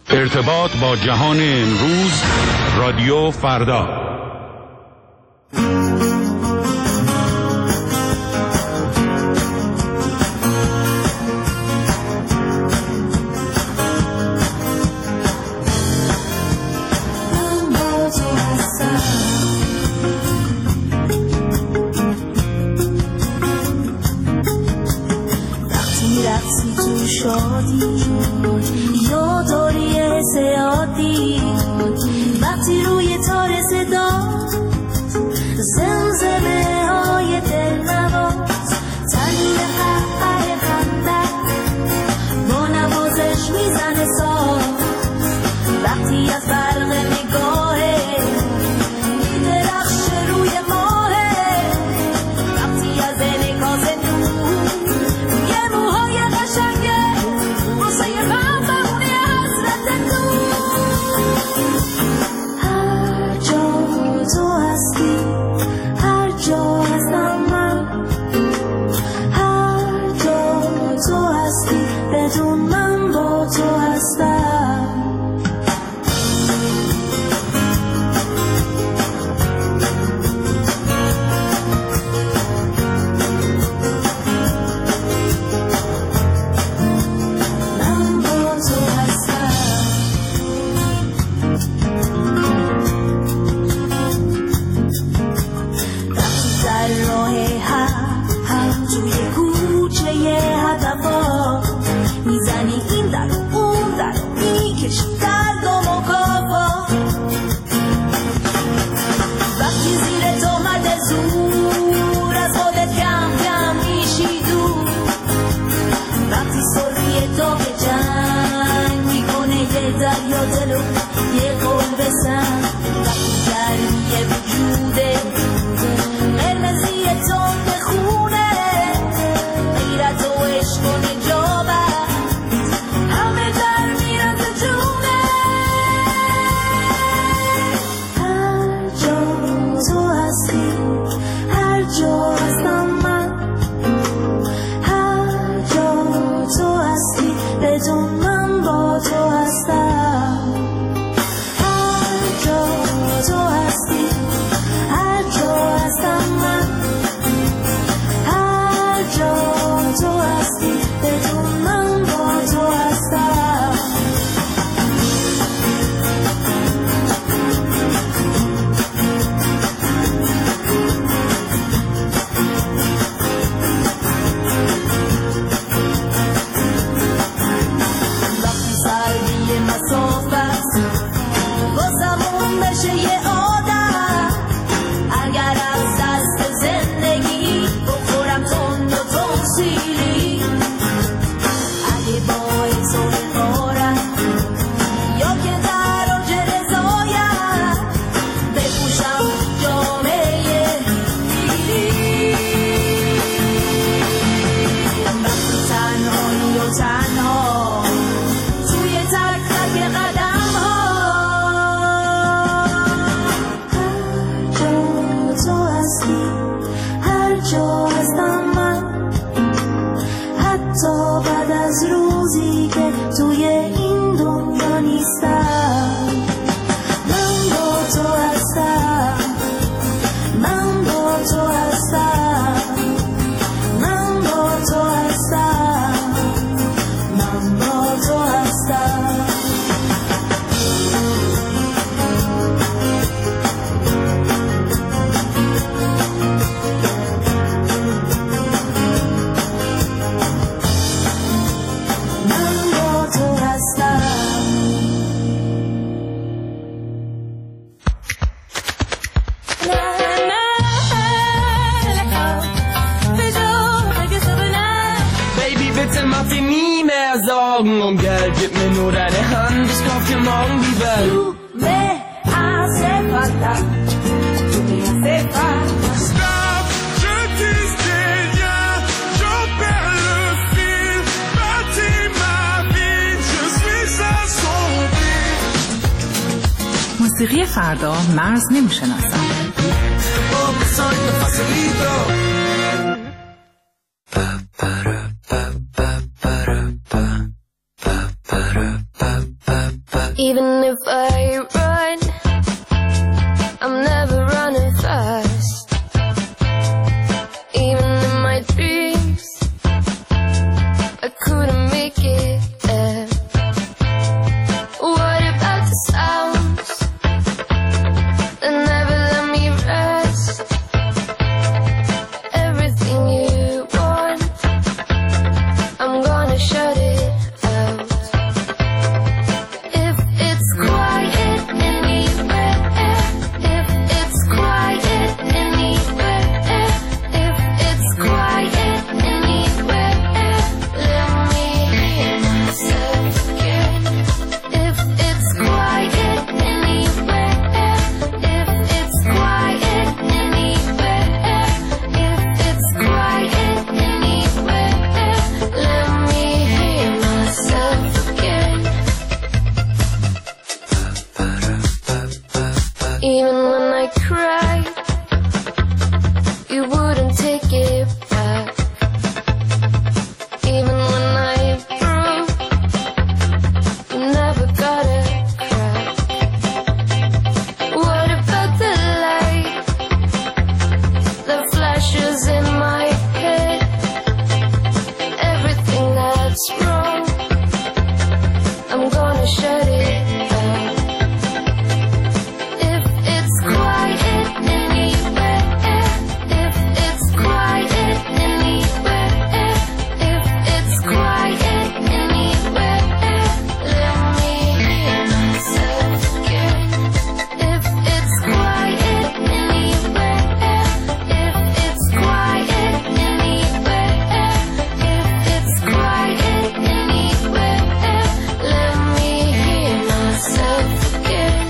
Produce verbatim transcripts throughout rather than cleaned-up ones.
ارتباط با جهان امروز، رادیو فردا. Sorgen um Geld, gib mir nur deine Hand, ich kauf dir morgen die Welt. Tu me hace falta, tu me hace falta. Stop, je disais rien, j'en perds le fil, bâtis ma vie, je suis assombri. موسیقی فردا مرز نمیشناسم. Ba ba ba ba ba ba ba ba ba ba Even if I run, I'm never running fast. Even in my dreams, I couldn't make it there. What about the sounds that never let me rest? Everything you want, I'm gonna shut it out. If it's quiet anywhere, if it's quiet anywhere, if it's quiet anywhere, let me hear myself again. If it's quiet anywhere, if it's quiet anywhere, if it's quiet anywhere, let me hear myself again. Even when I cried, you wouldn't take it back. Even when I broke, you never got a crack. What about the light that flashes in my head? Everything that's wrong, I'm gonna shut it out. If it's quiet anywhere, if it's quiet anywhere, if it's quiet anywhere, let me hear myself again. If it's quiet anywhere, if it's quiet anywhere, if it's quiet anywhere, let me hear myself again.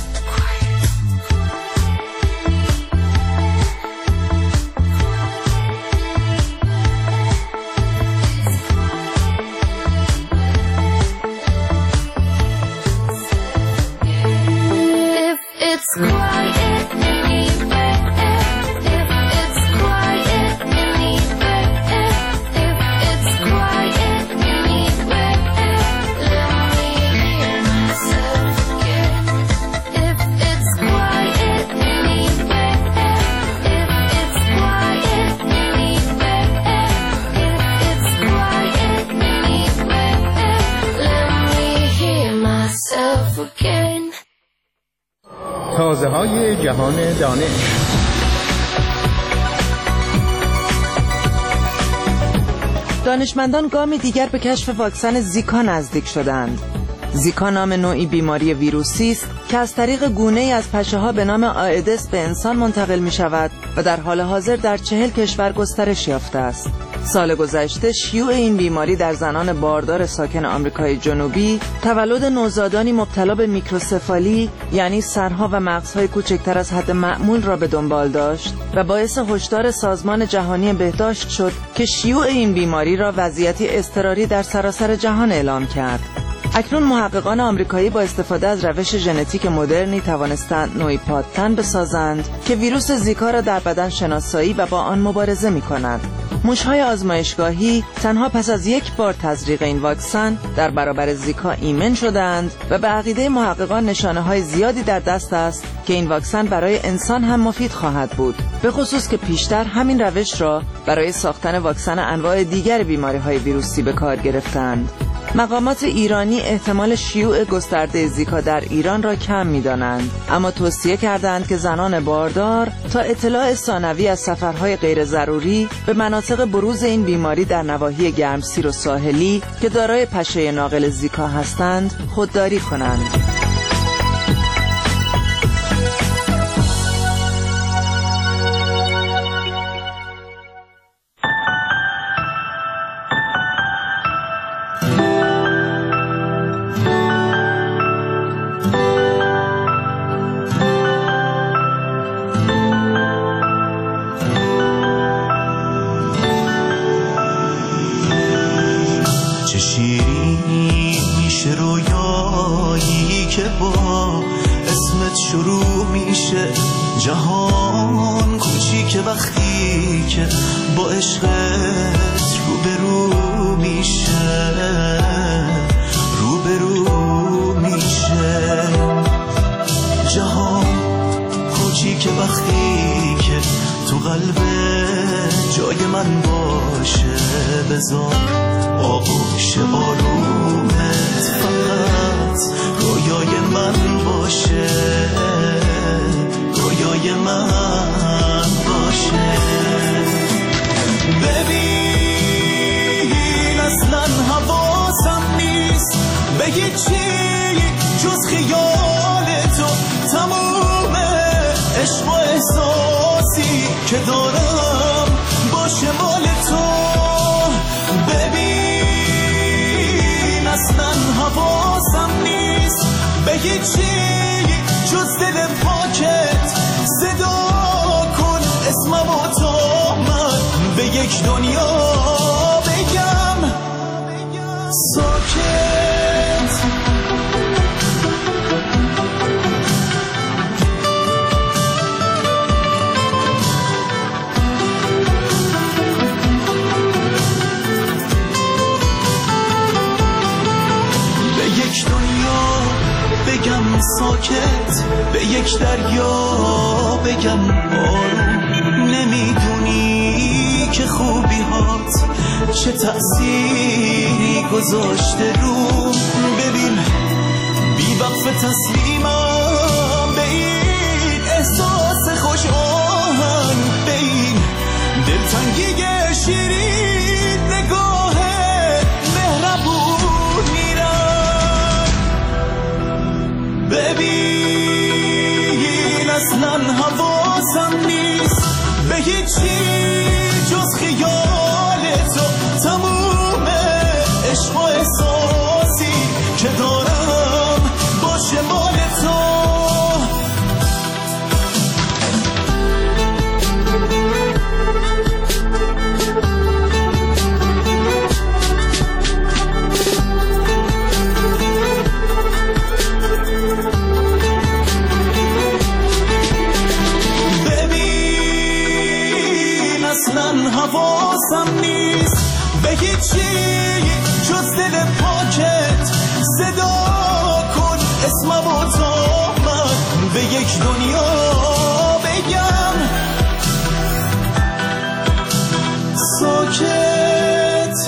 If it's quiet anywhere, if it's quiet anywhere, if it's quiet anywhere, let me hear myself again. If it's quiet anywhere, if it's quiet anywhere, if it's quiet anywhere, let me hear myself again. تازه های جهان دانش. دانشمندان گامی دیگر به کشف واکسن زیکا نزدیک شدند. زیکا نام نوعی بیماری ویروسی است که از طریق گونه‌ای از پشه‌ها به نام آئدس به انسان منتقل می‌شود و در حال حاضر در چهل کشور گسترش یافته است. سال گذشته شیوع این بیماری در زنان باردار ساکن آمریکای جنوبی تولد نوزادانی مبتلا به میکروسفالی، یعنی سرها و مغزهای کوچکتر از حد معمول را به دنبال داشت و باعث هشدار سازمان جهانی بهداشت شد که شیوع این بیماری را وضعیتی اضطراری در سراسر جهان اعلام کرد. اکنون محققان آمریکایی با استفاده از روش ژنتیک مدرنی توانستند نوعی پادتن بسازند که ویروس زیکا را در بدن شناسایی و با آن مبارزه می‌کند. موش‌های آزمایشگاهی تنها پس از یک بار تزریق این واکسن در برابر زیکا ایمن شدند و به عقیده محققان نشانه‌های زیادی در دست است که این واکسن برای انسان هم مفید خواهد بود، به خصوص که پیشتر همین روش را برای ساختن واکسن انواع دیگر بیماری‌های ویروسی به کار گرفتند. مقامات ایرانی احتمال شیوع گسترده زیکا در ایران را کم می‌دانند، اما توصیه کردند که زنان باردار تا اطلاع ثانوی از سفرهای غیر ضروری به مناطق بروز این بیماری در نواحی گرمسیر و ساحلی که دارای پشه ناقل زیکا هستند خودداری کنند. شروع میشه جهان کوچیکه وقتی که با عشقت روبرو میشه روبرو میشه به هیچی جز خیال تو. تموم عشق و احساسی که دارم باشه مال تو. ببین اصلا حواسم نیست به هیچی جز دل پاکت. صدا کن اسمم و تا من به یک دنیا بگم ساکت. به یک دنیا بگم ساکت، به یک دریا بگم آروم. نمیدونی که خوبی هات چه تأثیری گذاشته رو. ببین بی وقف تسلیمم به این احساس خوش آهن، به این دلتنگی شیرین نگاه مهربون میرم. ببین اصلا حواسم نیست به هیچی جز خیال تو. تموم عشق و احساسی که دارم باشه مال تو. حواسم نیست به هیچی جز دل پاکت. صدا کن اسمم و تا من به یک دنیا بگم ساکت.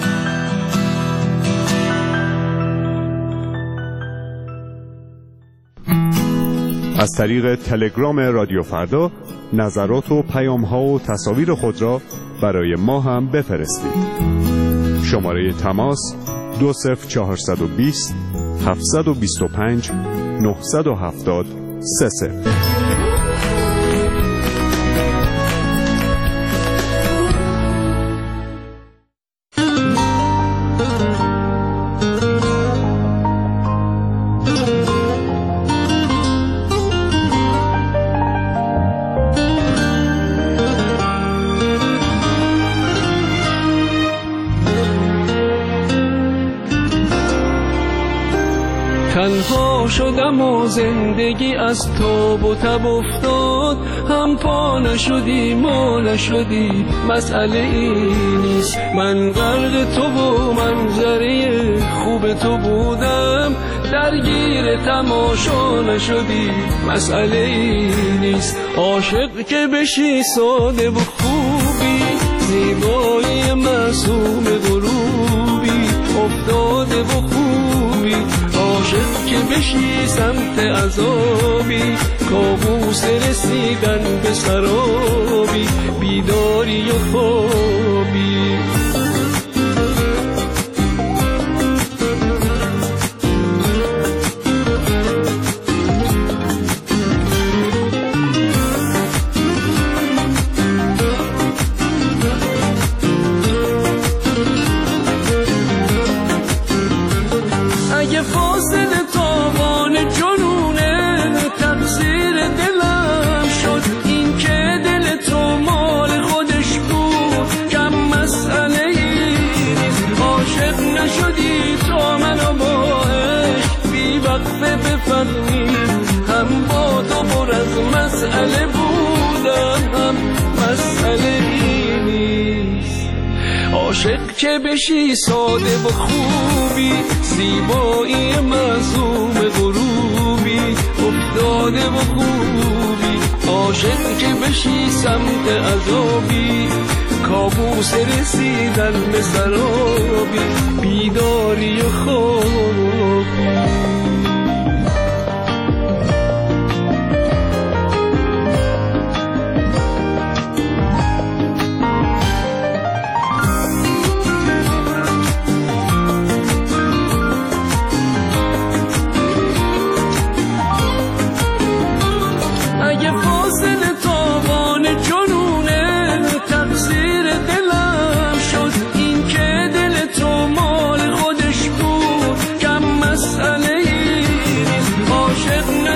از طریق تلگرام رادیو فردا نظرات و پیام‌ها و تصاویر خود را برای ما هم بفرستید. شماره تماس دو صفر چهارصد و بیست هفتصد و بیست و پنج نهصد و هفتاد سه صفر. تنها شدم و زندگی از تاب و تب افتاد. هم پا نشدی ما نشدی مسئله ای نیست. من غرق تو و منظره خوب تو بودم. درگیر تماشا نشدی مسئله ای نیست. عاشق که بشی ساده و خوبی، زیبایی معصوم غروبی افتاده و خوبی. عاشق که بشی سمت عذابی، کابوس رسیدن به سرابی، بیداری و خوابی. هم با تو پر از مسئله بودم، هم مسئله ای نیست. عاشق که بشی ساده و خوبی، زیبایی معصوم غروبی افتاده و خوبی. عاشق که بشی سمت عذابی، کابوس رسیدن به سرابی، بیداری و خوابی.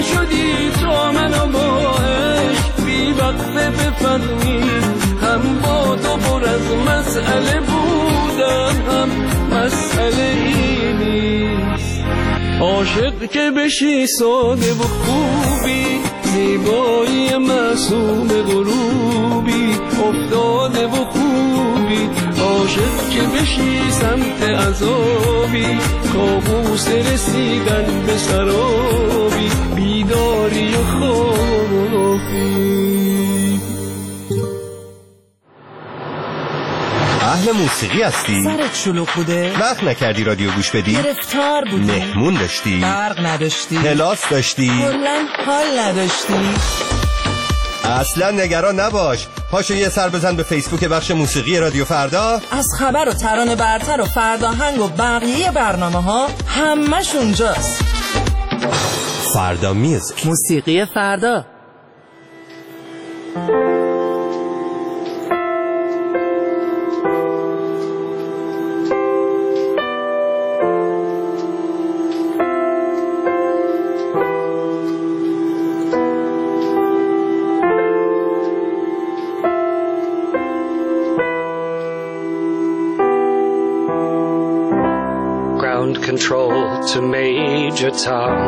شدی تا منو با عشق بی وقته بفهمی هم با تو پر از مسئله بودم هم مسئله ای نیست عاشق که بشی ساده و خوبی زیبایی معصوم غروبی افتاده و خوبی عاشق که بشی سمت عذابی کابوس رسیدن به سرابی بیداری و خوابی اهل موسیقی هستی؟ سرت شلوغ بوده؟ وقت نکردی رادیو گوش بدی؟ گرفتار بودی؟ مهمون داشتی؟ برق نداشتی؟ کلاس داشتی؟ کلاً حال نداشتی؟ اصلا نگران نباش پاشو یه سر بزن به فیسبوک بخش موسیقی رادیو فردا از خبر و ترانه برتر و فرداهنگ و بقیه برنامه ها همش اونجاست فردا میوزیک موسیقی فردا Control to Major Tom.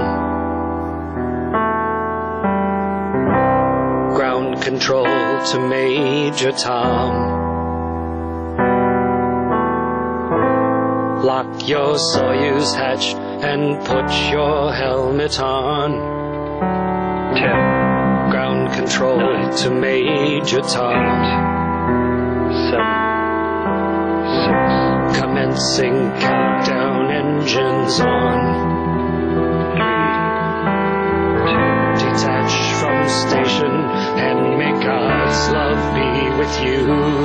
Ground control to Major Tom. Lock your Soyuz hatch and put your helmet on. Ten. Ground control nine, to Major Tom. Eight, seven, six. Commencing countdown, engines on. Three, two, detach from station and may God's love be with you.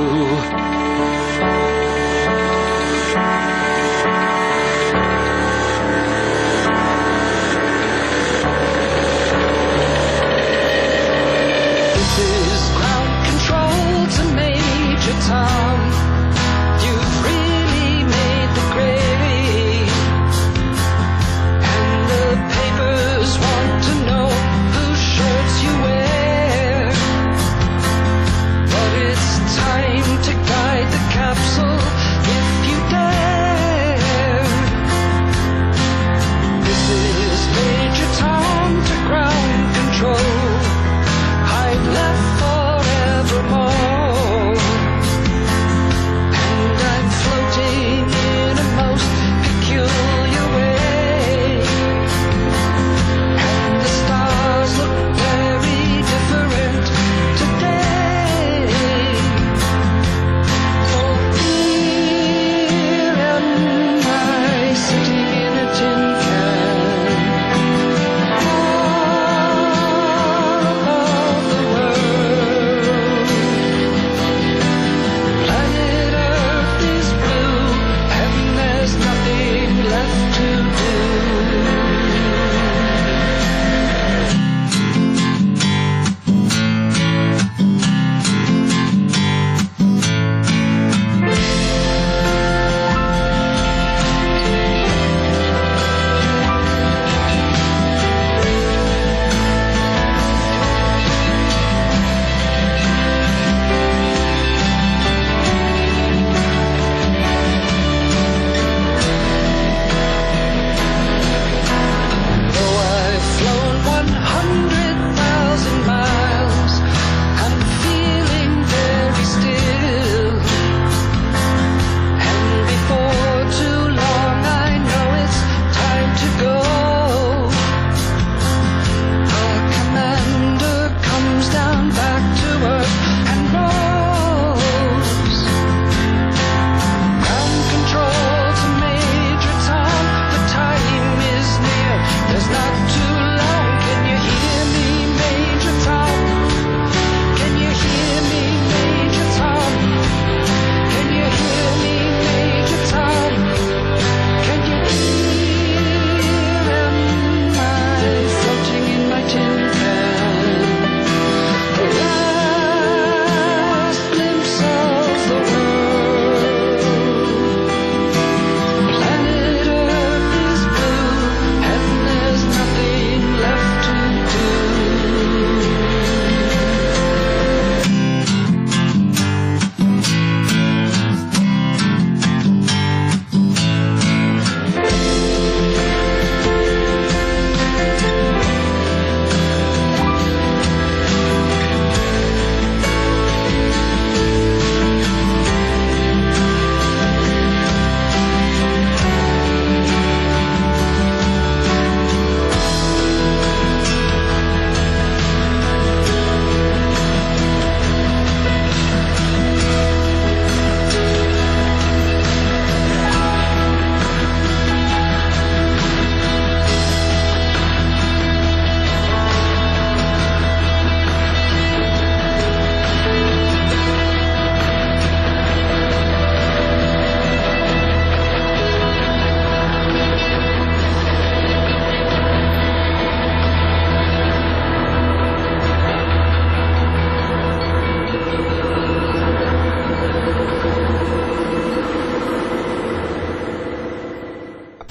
This is ground control to Major Tom. You've really made the grade, and the papers want to know whose shirts you wear. But it's time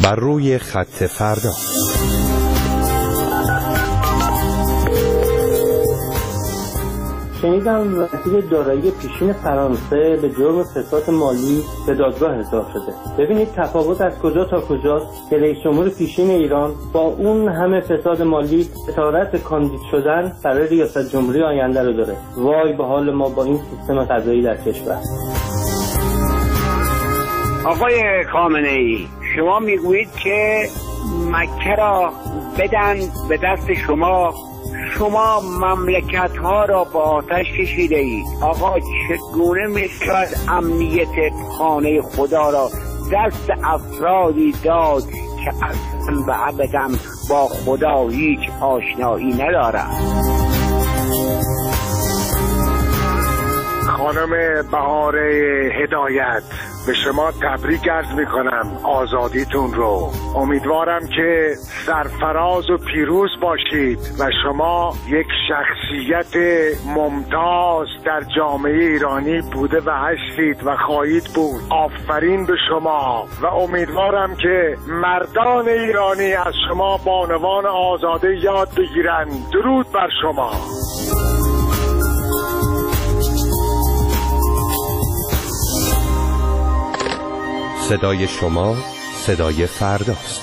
بر روی خط فردا. شنیدم وزیر دارایی پیشین فرانسه به جرم فساد مالی به دادگاه احضار شده. ببینید تفاوت از کجا تا کجاست که رئیس جمهور پیشین ایران با اون همه فساد مالی جسارت کاندید شدن برای ریاست جمهوری آینده رو داره. وای به حال ما با این سیستم قضایی در کشور. آقای خامنه‌ای، شما میگویید که مکه را بدن به دست شما، شما مملکت ها را با آتش کشیده اید. آقا چگونه میشود امنیت خانه خدا را دست افرادی داد که اصلا و ابدا با خدا هیچ آشنایی ندارند؟ خانم بهار هدایت، به شما تبریک عرض میکنم آزادیتون رو. امیدوارم که سرفراز و پیروز باشید و شما یک شخصیت ممتاز در جامعه ایرانی بوده و هستید و خواهید بود. آفرین به شما و امیدوارم که مردان ایرانی از شما بانوان آزاده یاد بگیرن. درود بر شما. صدای شما صدای فرداست.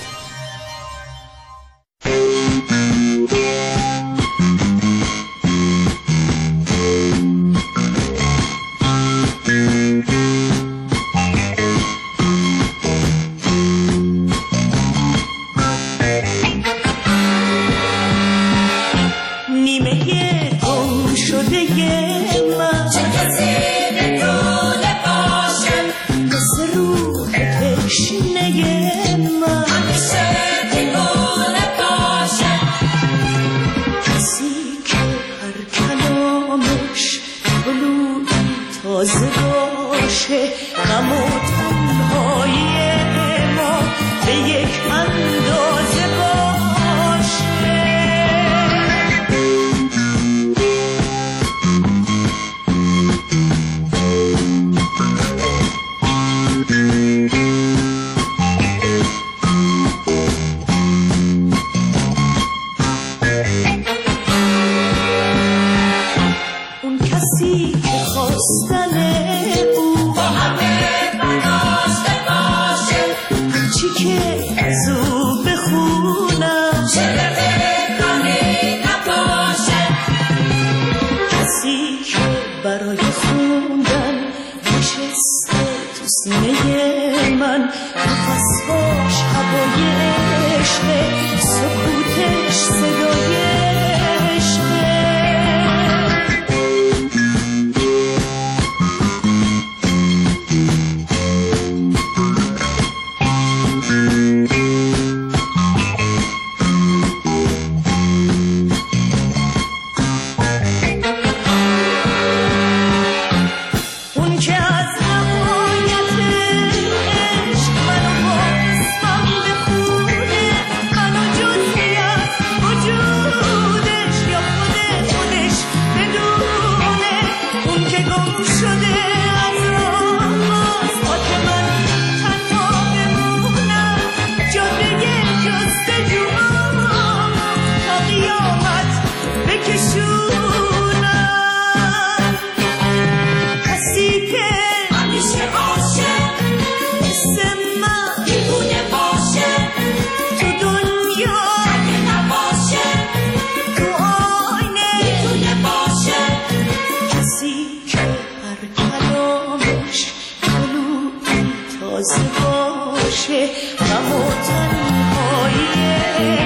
باشه غم و تنهایی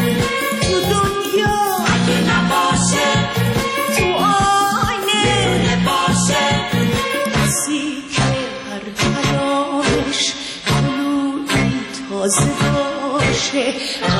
تو دنیا اگه نباشه تو آینه باشه کسی که هر کلامش طلوعی تازه باشه